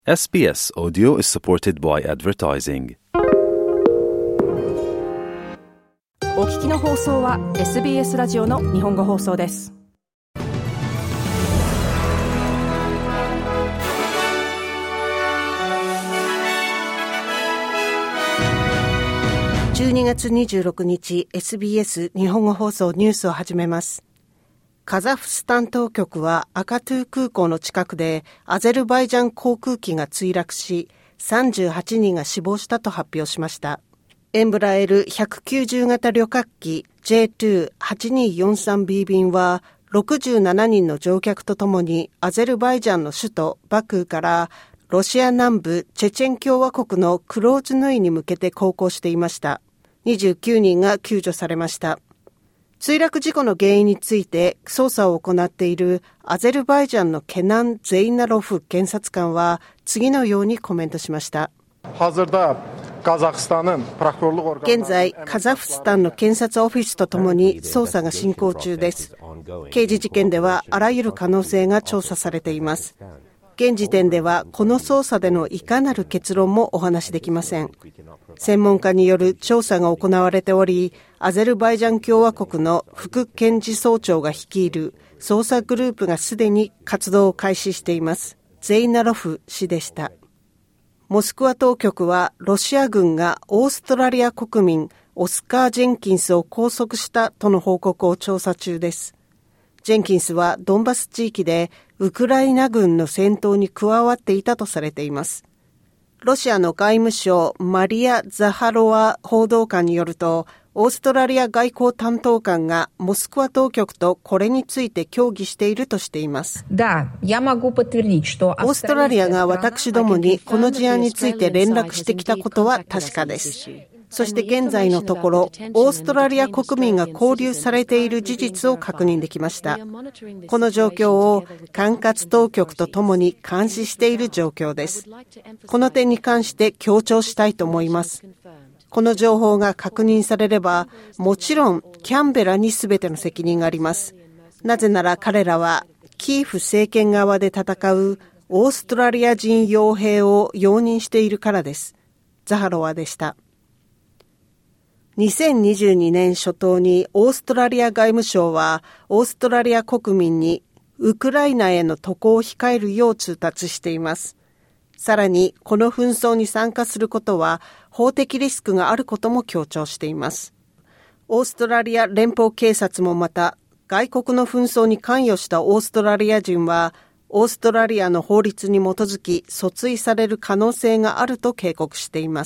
SBS Audio is supported by advertising. お聞きの放送は SBS ラジオの日本語放送です。 12月26日 SBS 日本語放送ニュースを始めます。カザフスタン当局はアカトゥ空港の近くでアゼルバイジャン航空機が墜落し38人が死亡したと発表しました。エンブラエル190型旅客機 J28243B 便は67人の乗客とともにアゼルバイジャンの首都バクーからロシア南部チェチェン共和国のクローズヌイに向けて航行していました。29人が救助されました。墜落事故の原因について捜査を行っているアゼルバイジャンのケナン・ゼイナロフ検察官は次のようにコメントしました。現在、カザフスタンの検察オフィスとともに捜査が進行中です。刑事事件ではあらゆる可能性が調査されています。現時点ではこの捜査でのいかなる結論もお話しできません。専門家による調査が行われており、アゼルバイジャン共和国の副検事総長が率いる捜査グループがすでに活動を開始しています。ゼイナロフ氏でした。モスクワ当局はロシア軍がオーストラリア国民オスカー・ジェンキンスを拘束したとの報告を調査中です。ジェンキンスはドンバス地域でウクライナ軍の戦闘に加わっていたとされています。ロシアの外務省マリア・ザハロワ報道官によると、オーストラリア外交担当官がモスクワ当局とこれについて協議しているとしています。オーストラリアが私どもにこの事案について連絡してきたことは確かです。そして現在のところ、オーストラリア国民が拘留されている事実を確認できました。この状況を管轄当局とともに監視している状況です。この点に関して強調したいと思います。この情報が確認されれば、もちろんキャンベラに全ての責任があります。なぜなら彼らはキーフ政権側で戦うオーストラリア人傭兵を容認しているからです。ザハロワでした。2022年初頭にオーストラリア外務省はオーストラリア国民にウクライナへの渡航を控えるよう通達しています。さらにこの紛争に参加することは法的リスクがあることも強調しています。オーストラリア連邦警察もまた外国の紛争に関与したオーストラリア人はオーストラリアの法律に基づき訴追される可能性があると警告しています。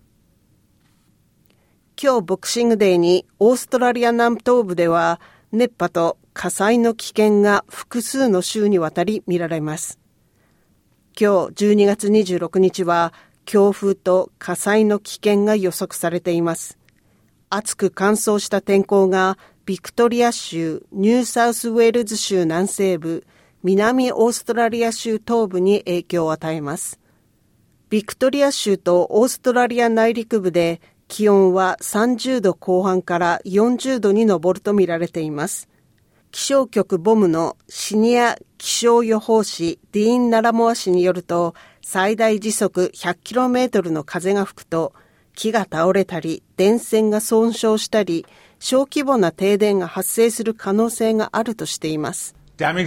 今日ボクシングデーにオーストラリア南東部では熱波と火災の危険が複数の州にわたり見られます。今日12月26日は強風と火災の危険が予測されています。暑く乾燥した天候がビクトリア州、ニューサウスウェールズ州南西部、南オーストラリア州東部に影響を与えます。ビクトリア州とオーストラリア内陸部で気温は30度後半から40度に上ると見られています。気象局ボムのシニア気象予報士ディーン・ナラモア氏によると、最大時速 100km の風が吹くと木が倒れたり電線が損傷したり小規模な停電が発生する可能性があるとしています。今後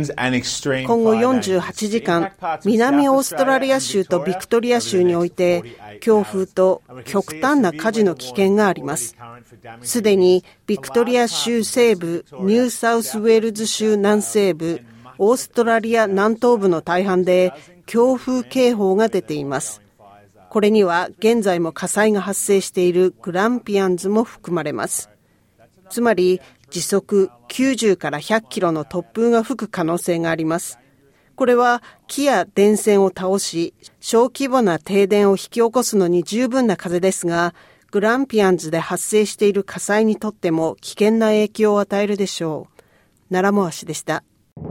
48時間、南オーストラリア州とビクトリア州において強風と極端な火事の危険があります。すでにビクトリア州西部、ニューサウスウェールズ州南西部、オーストラリア南東部の大半で強風警報が出ています。これには現在も火災が発生しているグランピアンズも含まれます。つまり時速90から100キロの突風が吹く可能性があります。これは木や電線を倒し、小規模な停電を引き起こすのに十分な風ですが、グランピアンズで発生している火災にとっても危険な影響を与えるでしょう。ナラモア氏でした。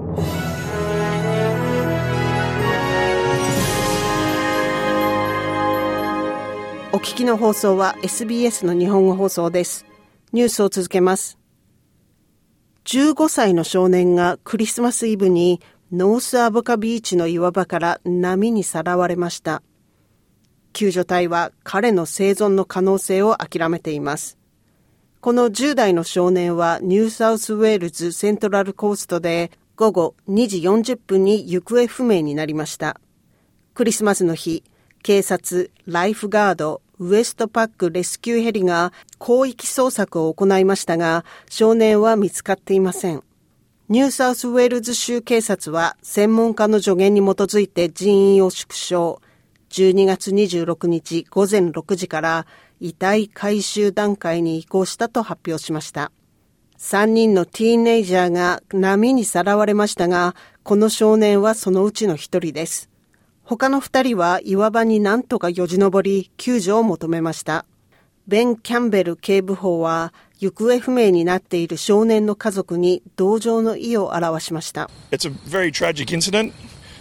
お聞きの放送は SBS の日本語放送です。ニュースを続けます。15歳の少年がクリスマスイブにノースアボカビーチの岩場から波にさらわれました。救助隊は彼の生存の可能性を諦めています。この10代の少年はニューサウスウェールズセントラルコーストで午後2時40分に行方不明になりました。クリスマスの日、警察、ライフガード、ウエストパックレスキューヘリが広域捜索を行いましたが、少年は見つかっていません。ニューサウスウェールズ州警察は専門家の助言に基づいて人員を縮小。12月26日午前6時から遺体回収段階に移行したと発表しました。3人のティーンエイジャーが波にさらわれましたが、この少年はそのうちの1人です。他の2人は岩場に何とかよじ登り、救助を求めました。ベン・キャンベル警部補は、行方不明になっている少年の家族に同情の意を表しました。 It's a very tragic incident,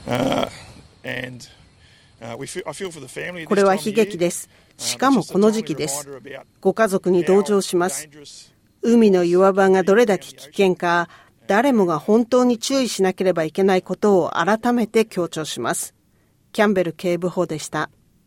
and これは悲劇です。しかもこの時期です。ご家族に同情します。海の岩場がどれだけ危険か、誰もが本当に注意しなければいけないことを改めて強調します。キャンベル警部補でした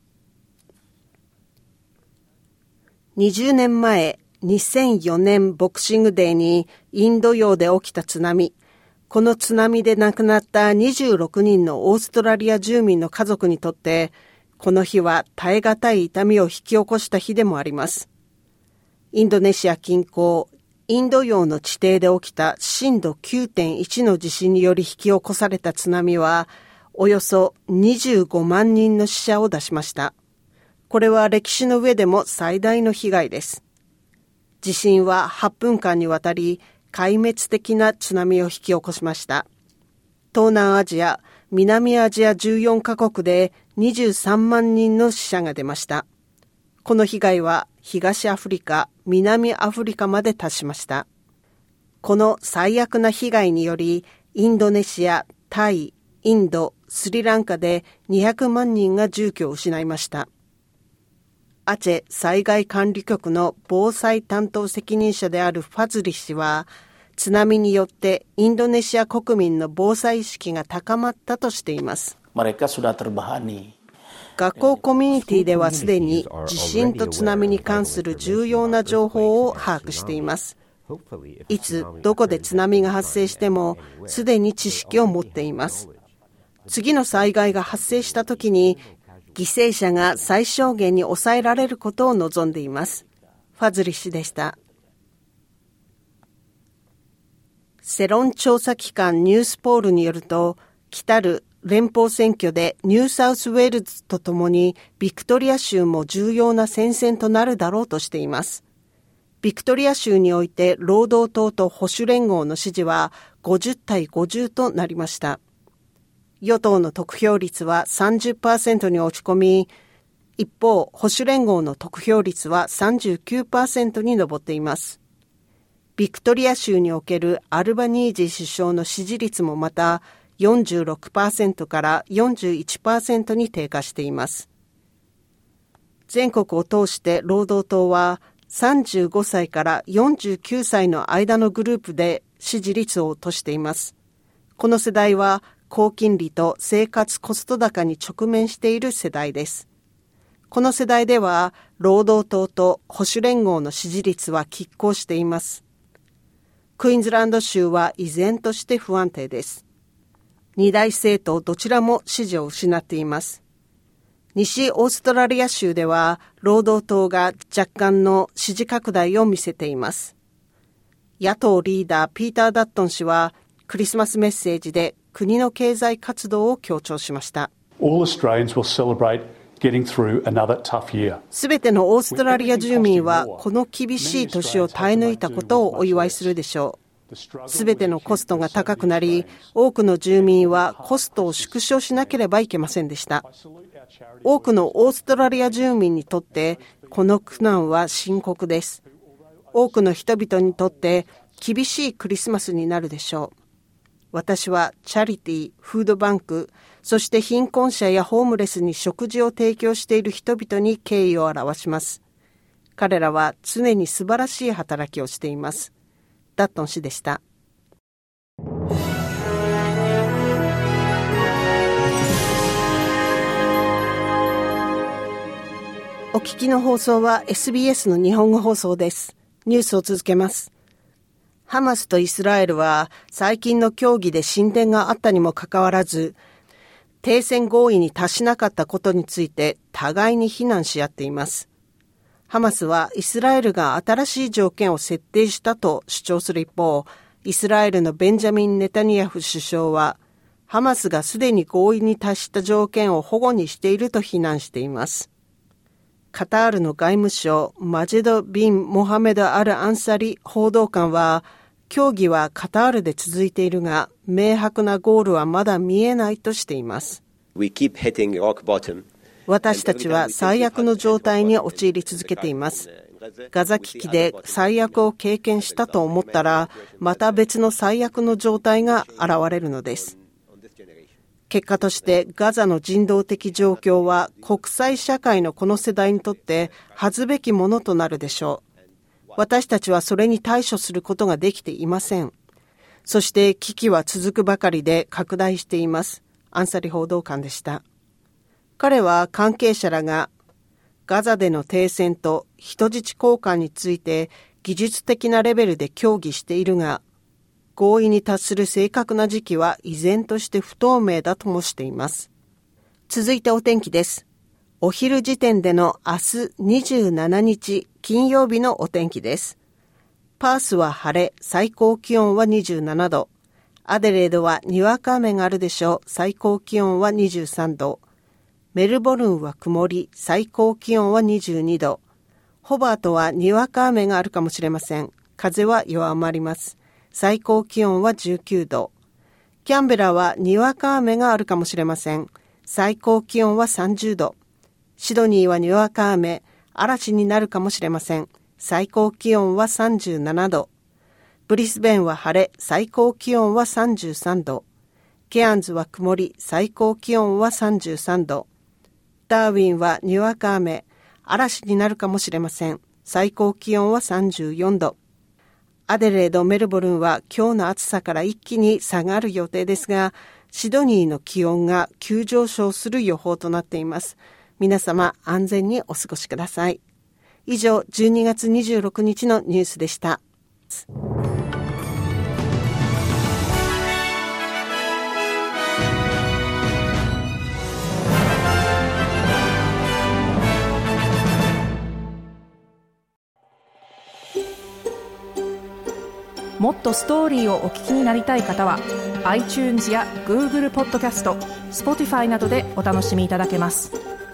。20年前、2004年ボクシングデーにインド洋で起きた津波。この津波で亡くなった26人のオーストラリア住民の家族にとって、この日は耐え難い痛みを引き起こした日でもあります。インドネシア近郊、インド洋の地底で起きた震度 9.1 の地震により引き起こされた津波は、およそ25万人の死者を出しました。これは歴史の上でも最大の被害です。地震は8分間にわたり壊滅的な津波を引き起こしました。東南アジア、南アジア14カ国で23万人の死者が出ました。この被害は東アフリカ、南アフリカまで達しました。この最悪な被害により、インドネシア、タイ、インド、スリランカで200万人が住居を失いました。アチェ災害管理局の防災担当責任者であるファズリ氏は、津波によってインドネシア国民の防災意識が高まったとしています。学校コミュニティではすでに地震と津波に関する重要な情報を把握しています。いつどこで津波が発生してもすでに知識を持っています。次の災害が発生したときに犠牲者が最小限に抑えられることを望んでいます。ファズリ氏でした。世論調査機関ニュースポールによると、来たる連邦選挙でニューサウスウェールズとともにビクトリア州も重要な戦線となるだろうとしています。ビクトリア州において労働党と保守連合の支持は50対50となりました。与党の得票率は 30% に落ち込み、一方、保守連合の得票率は 39% に上っています。ビクトリア州におけるアルバニージー首相の支持率もまた 46% から 41% に低下しています。全国を通して労働党は35歳から49歳の間のグループで支持率を落としています。この世代は高金利と生活コスト高に直面している世代です。この世代では労働党と保守連合の支持率は拮抗しています。クイーンズランド州は依然として不安定です。二大政党どちらも支持を失っています。西オーストラリア州では労働党が若干の支持拡大を見せています。野党リーダーピーター・ダットン氏はクリスマスメッセージで国の経済活動を強調しました。すべてのオーストラリア住民はこの厳しい年を耐え抜いたことをお祝いするでしょう。すべてのコストが高くなり、多くの住民はコストを縮小しなければいけませんでした。多くのオーストラリア住民にとってこの苦難は深刻です。多くの人々にとって厳しいクリスマスになるでしょう。私はチャリティー、フードバンク、そして貧困者やホームレスに食事を提供している人々に敬意を表します。彼らは常に素晴らしい働きをしています。ダットン氏でした。 お聞きの放送は SBS の日本語放送です。ニュースを続けます。ハマスとイスラエルは最近の協議で進展があったにもかかわらず、停戦合意に達しなかったことについて互いに非難し合っています。ハマスはイスラエルが新しい条件を設定したと主張する一方、イスラエルのベンジャミン・ネタニヤフ首相は、ハマスがすでに合意に達した条件を反故にしていると非難しています。カタールの外務省マジェド・ビン・モハメド・アル・アンサリ報道官は、協議はカタールで続いているが、明白なゴールはまだ見えないとしています。私たちは最悪の状態に陥り続けています。ガザ危機で最悪を経験したと思ったら、また別の最悪の状態が現れるのです。結果としてガザの人道的状況は国際社会のこの世代にとって恥ずべきものとなるでしょう。私たちはそれに対処することができていません。そして危機は続くばかりで拡大しています。アンサリ報道官でした。彼は関係者らがガザでの停戦と人質交換について技術的なレベルで協議しているが、合意に達する正確な時期は依然として不透明だともしています。続いてお天気です。お昼時点での明日27日金曜日のお天気です。パースは晴れ、最高気温は27度。アデレードはにわか雨があるでしょう。最高気温は23度。メルボルンは曇り、最高気温は22度。ホバートはにわか雨があるかもしれません。風は弱まります。最高気温は19度。キャンベラはにわか雨があるかもしれません。最高気温は30度。シドニーはにわか雨、嵐になるかもしれません。最高気温は37度。ブリスベンは晴れ、最高気温は33度。ケアンズは曇り、最高気温は33度。ダーウィンはにわか雨、嵐になるかもしれません。最高気温は34度。アデレード、メルボルンは今日の暑さから一気に下がる予定ですが、シドニーの気温が急上昇する予報となっています。皆様安全にお過ごしください。以上、12月26日のニュースでした。 もっとストーリーをお聞きになりたい方は iTunes や Google ポッドキャスト、Spotify などでお楽しみいただけます。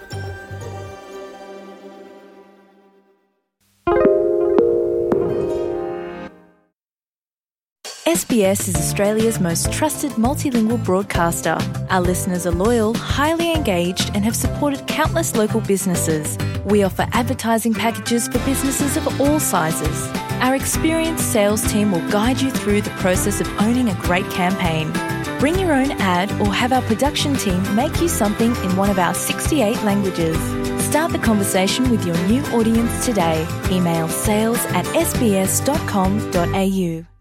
SBS is Australia's most trusted multilingual broadcaster. Our listeners are loyal, highly engaged, and have supported countless local businesses. We offer advertising packages for businesses of all sizes. Our experienced sales team will guide you through the process of owning a great campaign. Bring your own ad or have our production team make you something in one of our 68 languages. Start the conversation with your new audience today. Email sales@sbs.com.au.